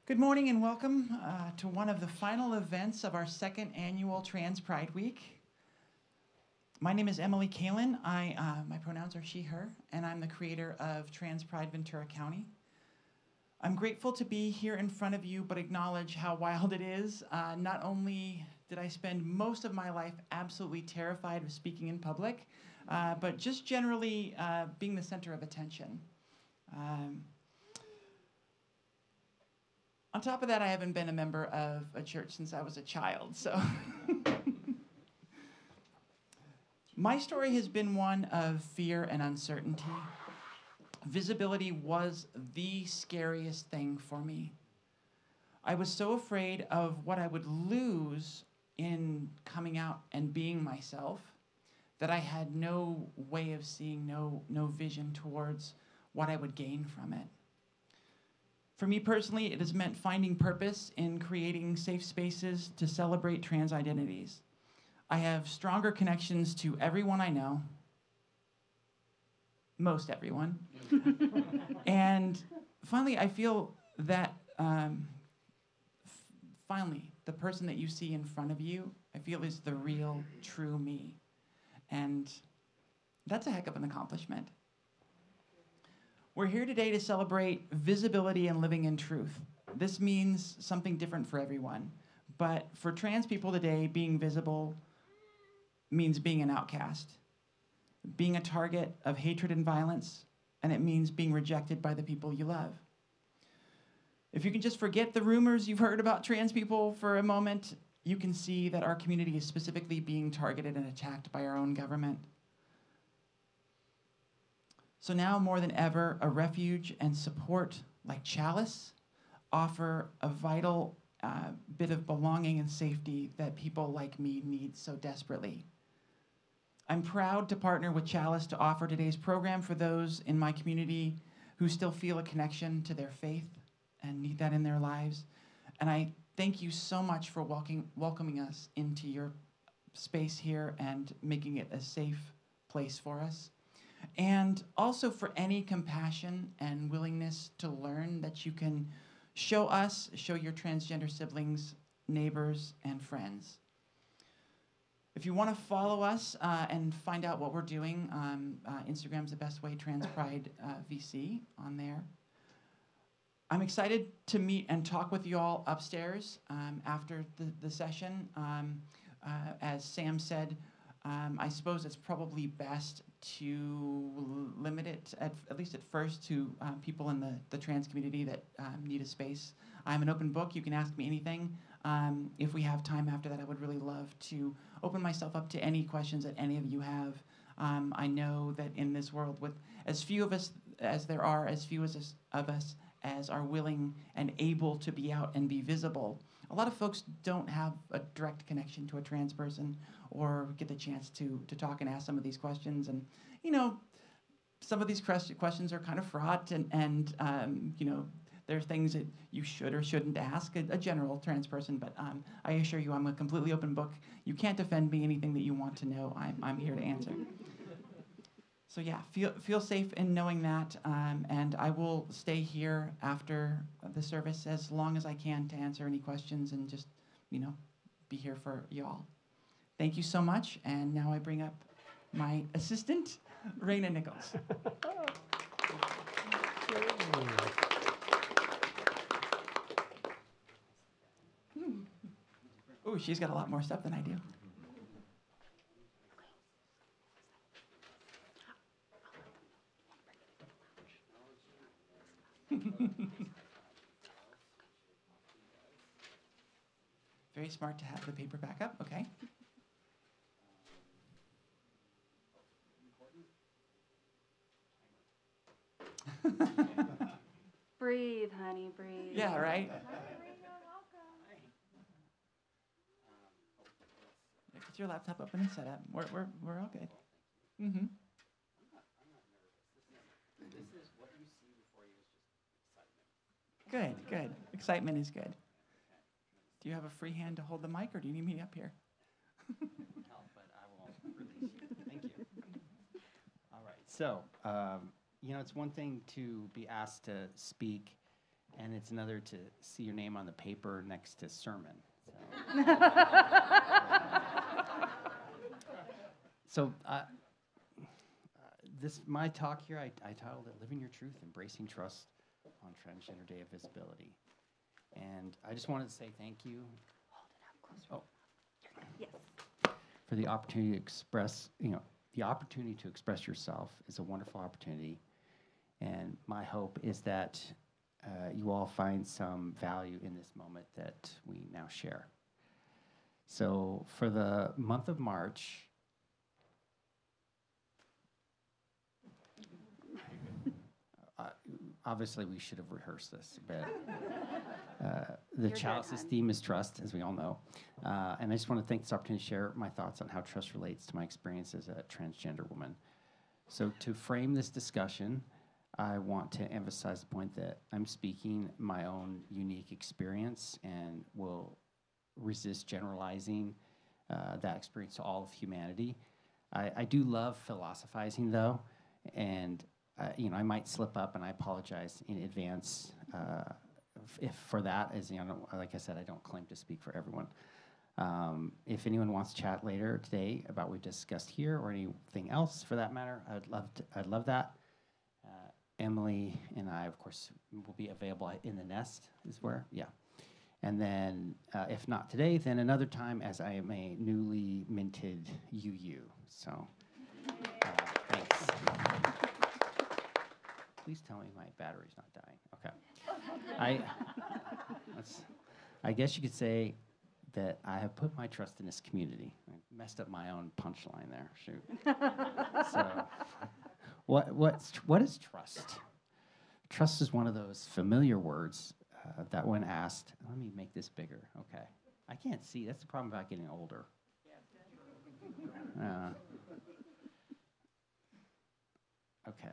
Good morning and welcome to one of the final events of our second annual Trans Pride Week. My name is Emily Kalin. My pronouns are she, her, and I'm the creator of Trans Pride Ventura County. I'm grateful to be here in front of you, but acknowledge how wild it is. Not only did I spend most of my life absolutely terrified of speaking in public, but just generally being the center of attention. On top of that, I haven't been a member of a church since I was a child, so. My story has been one of fear and uncertainty. Visibility was the scariest thing for me. I was so afraid of what I would lose in coming out and being myself that I had no way of seeing, no vision towards what I would gain from it. For me personally, it has meant finding purpose in creating safe spaces to celebrate trans identities. I have stronger connections to everyone I know, most everyone. And finally, I feel that finally, the person that you see in front of you, I feel is the real, true me. And that's a heck of an accomplishment. We're here today to celebrate visibility and living in truth. This means something different for everyone. But for trans people today, being visible means being an outcast, being a target of hatred and violence, and it means being rejected by the people you love. If you can just forget the rumors you've heard about trans people for a moment, you can see that our community is specifically being targeted and attacked by our own government. So now more than ever, a refuge and support like Chalice offer a vital bit of belonging and safety that people like me need so desperately. I'm proud to partner with Chalice to offer today's program for those in my community who still feel a connection to their faith and need that in their lives. And I thank you so much for welcoming us into your space here and making it a safe place for us. And also for any compassion and willingness to learn that you can show us, show your transgender siblings, neighbors, and friends. If you want to follow us and find out what we're doing, Instagram's the best way, Trans Pride VC on there. I'm excited to meet and talk with you all upstairs after the session. As Sam said, I suppose it's probably best to limit it, at least at first, to people in the trans community that need a space. I'm an open book. You can ask me anything. If we have time after that, I would really love to open myself up to any questions that any of you have. I know that in this world, with as few of us as there are, as few of us as are willing and able to be out and be visible, a lot of folks don't have a direct connection to a trans person or get the chance to talk and ask some of these questions. And, you know, some of these questions are kind of fraught and you know, there are things that you should or shouldn't ask a general trans person, but I assure you I'm a completely open book. You can't offend me. Anything that you want to know, I'm here to answer. So yeah, feel safe in knowing that, and I will stay here after the service as long as I can to answer any questions and just, you know, be here for y'all. Thank you so much, and now I bring up my assistant, Raina Nichols. Oh, she's got a lot more stuff than I do. Very smart to have the paper back up, okay. Breathe, honey, breathe. Yeah, right? Get your laptop open and set up. We're all good. Mm-hmm. This is what you see before you is just excitement. Good. Excitement is good. Do you have a free hand to hold the mic, or do you need me up here? No, but I won't release you. Thank you. All right. So, you know, it's one thing to be asked to speak And it's another to see your name on the paper next to sermon. So, my talk here, I titled it "Living Your Truth: Embracing Trust on Transgender Day of Visibility," and I just wanted to say thank you. Hold it up closer. Yes. For the opportunity to express, the opportunity to express yourself is a wonderful opportunity, and my hope is that you all find some value in this moment that we now share. So for the month of March, obviously we should have rehearsed this, but the Chalice's theme is trust, as we all know. And I just want to take this opportunity to share my thoughts on how trust relates to my experience as a transgender woman. So to frame this discussion, I want to emphasize the point that I'm speaking my own unique experience and will resist generalizing that experience to all of humanity. I do love philosophizing, though, and I might slip up, and I apologize in advance if for that. As like I said, I don't claim to speak for everyone. If anyone wants to chat later today about what we discussed here or anything else for that matter, I'd love that. Emily and I, of course, will be available in the nest. Is where, yeah. And then, if not today, then another time, as I am a newly minted UU. So, thanks. Please tell me my battery's not dying. Okay. I guess you could say that I have put my trust in this community. I messed up my own punchline there. Shoot. So, what is trust? Trust is one of those familiar words that when asked, let me make this bigger. Okay. I can't see. That's the problem about getting older. Okay.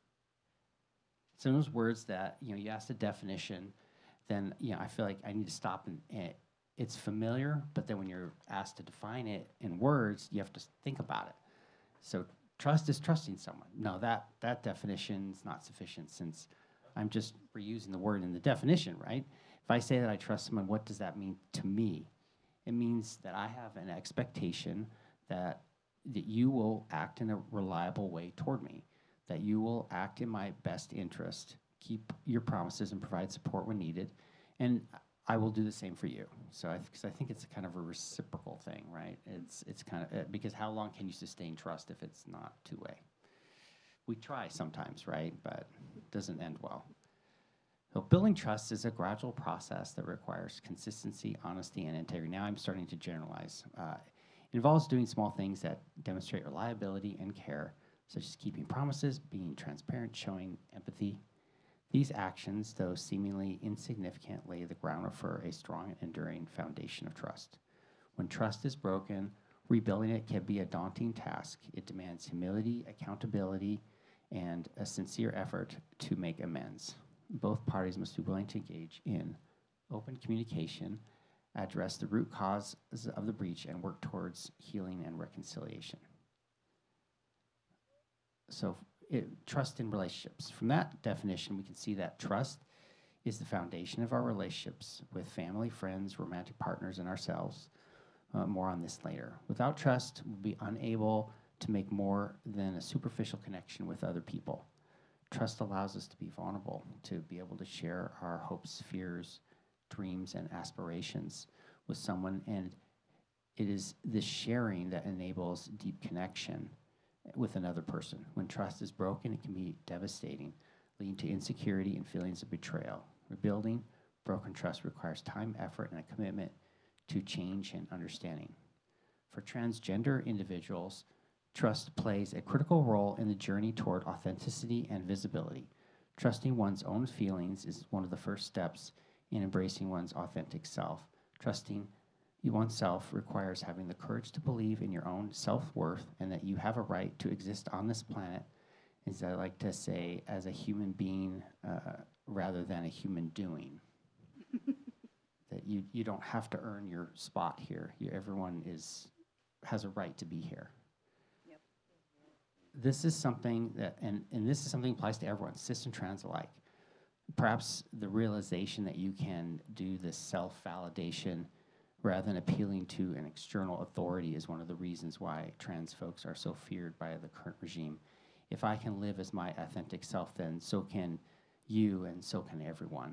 So those words that, you ask the definition, then, I feel like I need to stop and it's familiar, but then when you're asked to define it in words, you have to think about it. So trust is trusting someone. No, that definition is not sufficient since I'm just reusing the word in the definition, right? If I say that I trust someone, what does that mean to me? It means that I have an expectation that you will act in a reliable way toward me, that you will act in my best interest, keep your promises and provide support when needed, and I will do the same for you. So because I think it's kind of a reciprocal thing, right? It's kind of, because how long can you sustain trust if it's not two-way? We try sometimes, right? But it doesn't end well. So building trust is a gradual process that requires consistency, honesty, and integrity. Now I'm starting to generalize. It involves doing small things that demonstrate reliability and care, such as keeping promises, being transparent, showing empathy. These actions, though seemingly insignificant, lay the ground for a strong and enduring foundation of trust. When trust is broken, rebuilding it can be a daunting task. It demands humility, accountability, and a sincere effort to make amends. Both parties must be willing to engage in open communication, address the root causes of the breach, and work towards healing and reconciliation. So, trust in relationships. From that definition, we can see that trust is the foundation of our relationships with family, friends, romantic partners, and ourselves. More on this later. Without trust, we'll be unable to make more than a superficial connection with other people. Trust allows us to be vulnerable, to be able to share our hopes, fears, dreams, and aspirations with someone, and it is this sharing that enables deep connection with another person. When trust is broken, it can be devastating, leading to insecurity and feelings of betrayal. Rebuilding broken trust requires time, effort, and a commitment to change and understanding. For transgender individuals, trust plays a critical role in the journey toward authenticity and visibility. Trusting one's own feelings is one of the first steps in embracing one's authentic self. Trusting oneself requires having the courage to believe in your own self-worth and that you have a right to exist on this planet, as I like to say, as a human being rather than a human doing. That you don't have to earn your spot here. Everyone has a right to be here. Yep. This is something that, and this is something that applies to everyone, cis and trans alike. perhaps the realization that you can do this self-validation rather than appealing to an external authority is one of the reasons why trans folks are so feared by the current regime. If I can live as my authentic self, then so can you and so can everyone.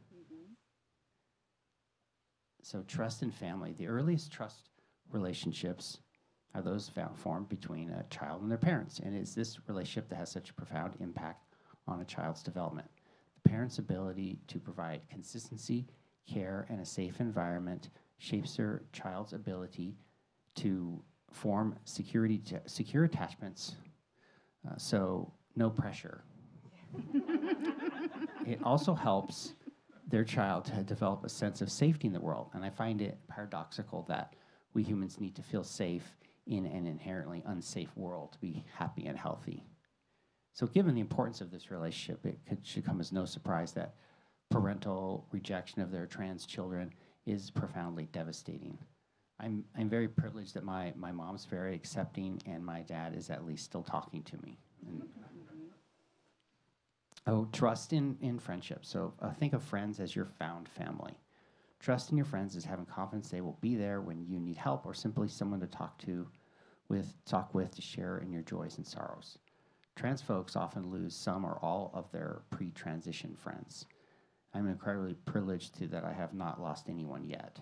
So trust in family. The earliest trust relationships are those formed between a child and their parents. And it's this relationship that has such a profound impact on a child's development. The parent's ability to provide consistency, care, and a safe environment shapes their child's ability to form secure attachments, so no pressure. It also helps their child to develop a sense of safety in the world. And I find it paradoxical that we humans need to feel safe in an inherently unsafe world to be happy and healthy. So given the importance of this relationship, should come as no surprise that parental rejection of their trans children is profoundly devastating. I'm very privileged that my mom's very accepting and my dad is at least still talking to me. Trust in friendships. So think of friends as your found family. Trust in your friends is having confidence they will be there when you need help or simply someone to talk with to share in your joys and sorrows. Trans folks often lose some or all of their pre-transition friends. I'm incredibly privileged that I have not lost anyone yet.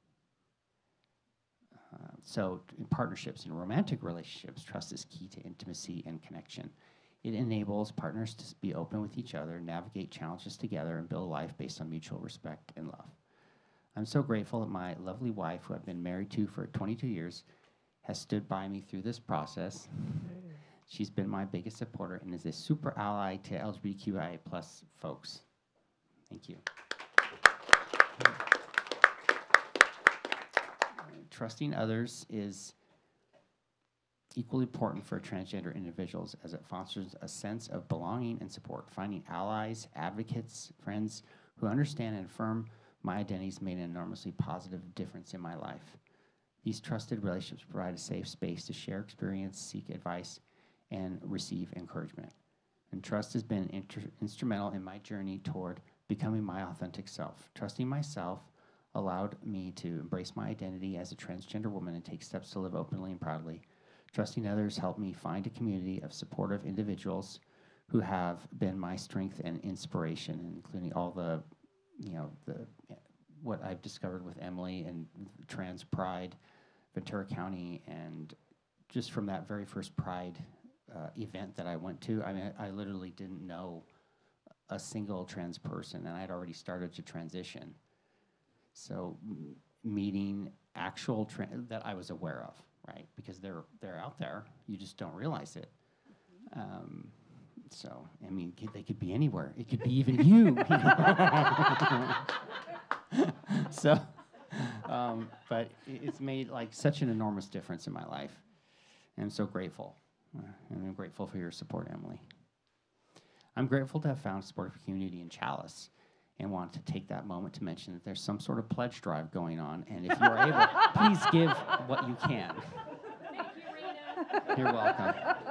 So in partnerships and romantic relationships, trust is key to intimacy and connection. It enables partners to be open with each other, navigate challenges together, and build a life based on mutual respect and love. I'm so grateful that my lovely wife, who I've been married to for 22 years, has stood by me through this process. She's been my biggest supporter and is a super ally to LGBTQIA+ folks. Thank you. Trusting others is equally important for transgender individuals as it fosters a sense of belonging and support. Finding allies, advocates, friends who understand and affirm my identities made an enormously positive difference in my life. These trusted relationships provide a safe space to share experience, seek advice, and receive encouragement. And trust has been instrumental in my journey toward becoming my authentic self. Trusting myself allowed me to embrace my identity as a transgender woman and take steps to live openly and proudly. Trusting others helped me find a community of supportive individuals who have been my strength and inspiration, including all what I've discovered with Emily and Trans Pride, Ventura County, and just from that very first Pride event that I went to, I mean, I literally didn't know a single trans person, and I had already started to transition. So meeting actual that I was aware of, right? Because they're out there, you just don't realize it. So I mean, they could be anywhere. It could be even you. So, but it's made like such an enormous difference in my life, and I'm so grateful. And I'm grateful for your support, Emily. I'm grateful to have found a supportive community in Chalice and want to take that moment to mention that there's some sort of pledge drive going on, and if you are able, please give what you can. Thank you, Rena. You're welcome.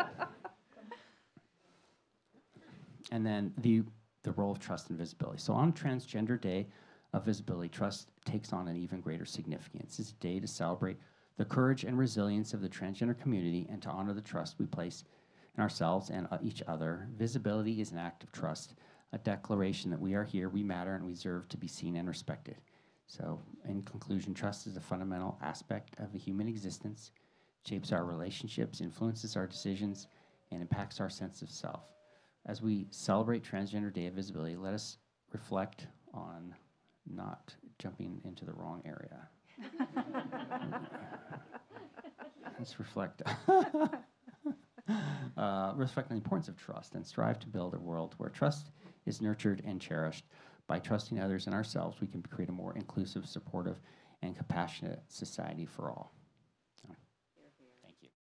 And then the role of trust and visibility. So on Transgender Day of Visibility, trust takes on an even greater significance. It's a day to celebrate the courage and resilience of the transgender community and to honor the trust we place in ourselves and each other. Visibility is an act of trust, a declaration that we are here, we matter, and we deserve to be seen and respected. So in conclusion, trust is a fundamental aspect of the human existence, shapes our relationships, influences our decisions, and impacts our sense of self. As we celebrate Transgender Day of Visibility, let us reflect on not jumping into the wrong area. Let's reflect. Reflect on the importance of trust and strive to build a world where trust is nurtured and cherished. By trusting others and ourselves, we can create a more inclusive, supportive, and compassionate society for all.